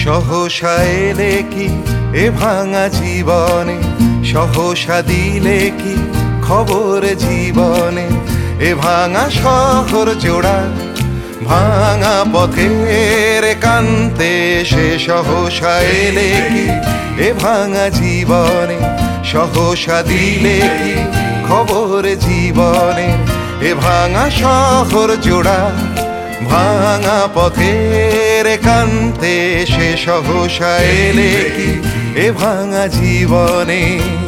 সহসা এলে কি এ ভাঙা জীবনে, সহসা দিলে কি খবর জীবনে। এ ভাঙা শহর জোড়া ভাঙা পথের কান্তে, সে সহসা এলে কি এ ভাঙা জীবনে, সহসা দিলে কি খবর জীবনে। এ ভাঙা শহর জোড়া ভাঙা পথের কান্তে, সে সহসা এলে কি এ ভাঙা জীবনে।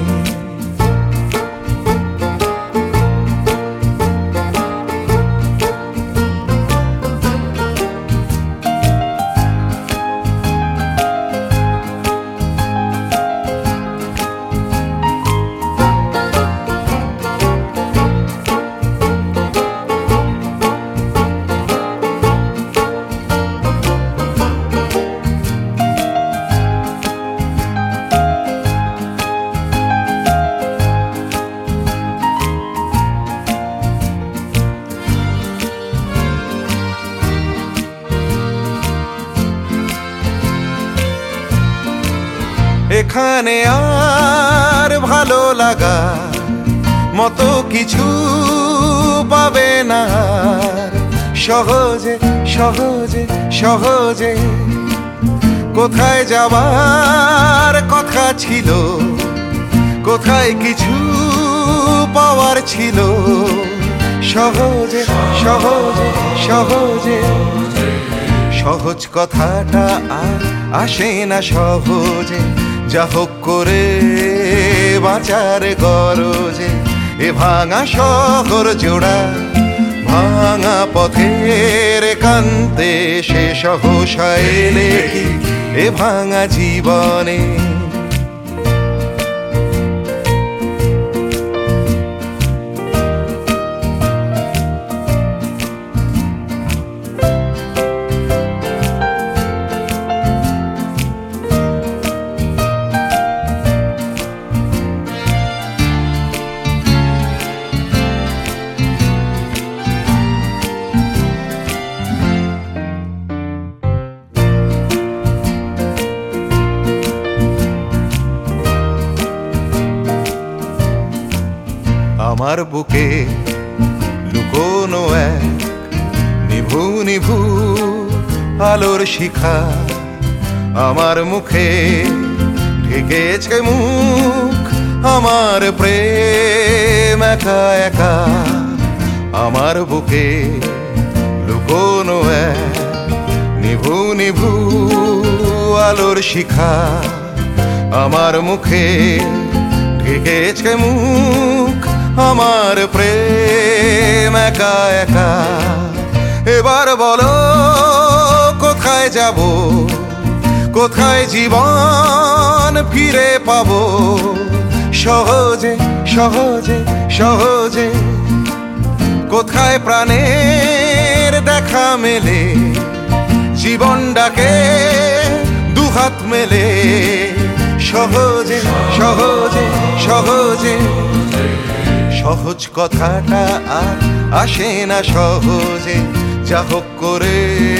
এখানে আর ভালো লাগা মতো কিছু পাবে না, সহজে সহজে সহজে। কোথায় যাবার কথা ছিল, কোথায় কিছু পাওয়ার ছিল, সহজে সহজে সহজে। সহজ কথাটা আর আসে না সহজে, যা হোক করে বাঁচার গরজে। এ ভাঙা শহর জোড়া ভাঙা পথের কান্তে, সে সহসা এলে কি এ ভাঙা জীবনে। আমার বুকে লুকোনো এক নিভু নিভু আলোর শিখা, আমার মুখে ঢেকেছে মুখ, আমার প্রেম একা একা। আমার বুকে লুকোনো এক নিভু নিভু আলোর শিখা, আমার মুখে ঢেকেছে মুখ, আমার প্রেম একা একা। এবার বলো কোথায় যাব, কোথায় জীবন ফিরে পাবো, সহজে সহজে সহজে। কোথায় প্রাণের দেখা মেলে, জীবন ডাকে দুহাত মেলে, সহজে সহজে সহজে। সহজ কথাটা আর আসে না সহজে, যা হোক করে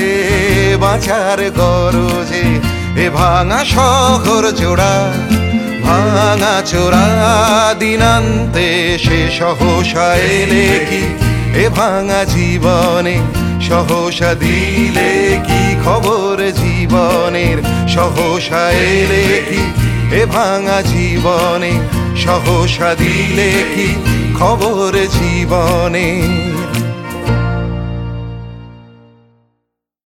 বাঁচার গরজে। এ ভাঙা শহর জোড়া ভাঙা চোরা দিনান্তে, সে সহসা এলে কি এ ভাঙা জীবনে, সহসা দিলে কি খবর জীবনের। সহসা এলে কি এ ভাঙা জীবনে, সহসা দিলে কি খবর জীবনের।